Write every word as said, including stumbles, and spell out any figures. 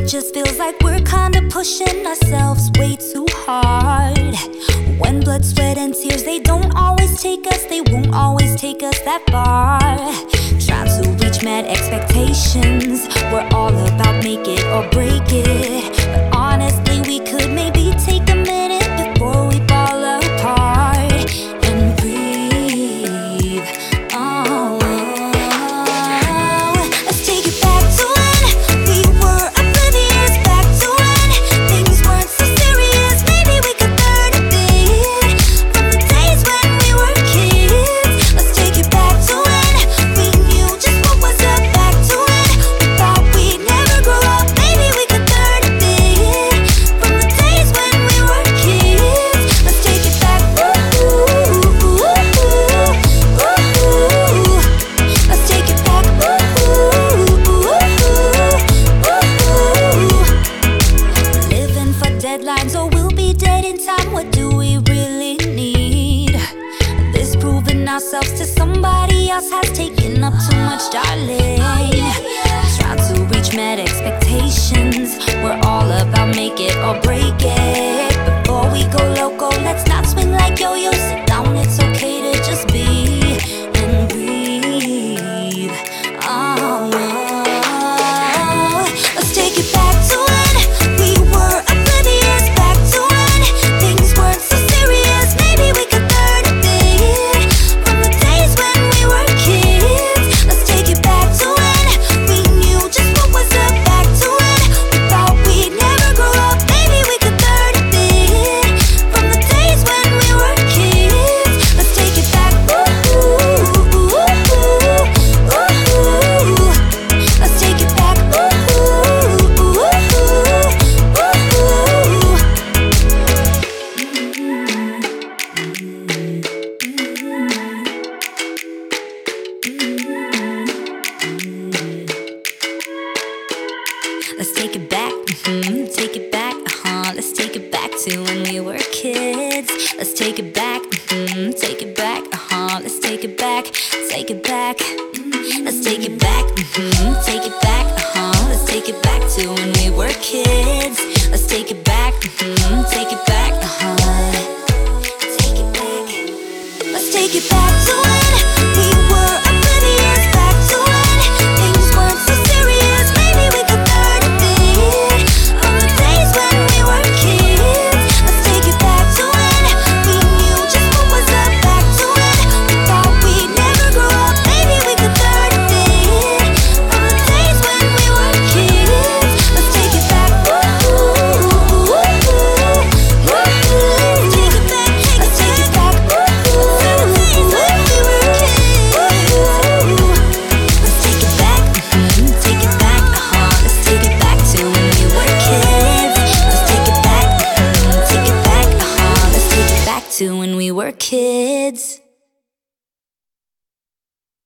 It just feels like we're kinda pushing ourselves way too hard. When blood, sweat, and tears, they don't always take us, they won't always take us that far. Trying to reach mad expectations, we're all about make it or break it. But honestly, we could maybe take a minute before we fall apart and breathe. Oh, let's take it back to when we were oblivious, back to when things weren't so serious. Maybe we could learn a bit from the days when we were kids. Let's take it back to when we knew just what was up, back to when we thought we'd never grow up. Maybe we could learn a bit from the days when we were kids. Let's take it back. Ooh, ooh, ooh, ooh, ooh. Let's take it back. Ooh, ooh, ooh, ooh. Living for deadlines, or we'll be dead in time. What do we really need? This proving ourselves to somebody else has taken up too much, darling. Trying to reach mad expectations, we're all about make it or break it. Before we go loco, let's not swing like yo-yos. Sit down, it's okay to just be and breathe. Oh, let's take it back to when we were oblivious, back to when things weren't so serious. Maybe we could learn a bit from the days when we were kids. Let's take it back to when we knew just what was up, back to when we thought we'd never grow up. Maybe we could learn a bit from the days when we were kids. Let's take it back. Ooh, ooh, ooh, ooh, ooh. Let's take it back. Ooh, ooh, ooh, ooh, Let's take it back, mm-hmm. Take it back, uh-huh. Let's take it back to when we were kids. Let's take it back, mm-hmm. Take it back, uh-huh. Let's take it back, take it back. Let's take it back, mm-hmm. Take it back, uh-huh. Let's take it back to when we were kids. Let's take it back, mm-hmm. Take it back, uh-huh. Take it back. Let's take it back to when we were oblivious, back to when things weren't so serious. Maybe we could learn a bit from the days when we were kids. Let's take it back to when we knew just what was up, back to when we thought we'd never grow up. Maybe we could learn a bit from the days when we were kids. Let's take it back. Ooh, ooh, ooh, ooh. Take it back. Let's take it back. Ooh, from the days when we were kids. Let's take it back. Mm-hmm. Take it back. Uh-huh. Let's take it back to when we were kids. Let's take it back. Mm-hmm. Take it back. Uh-huh. Let's take it back to when we were kids.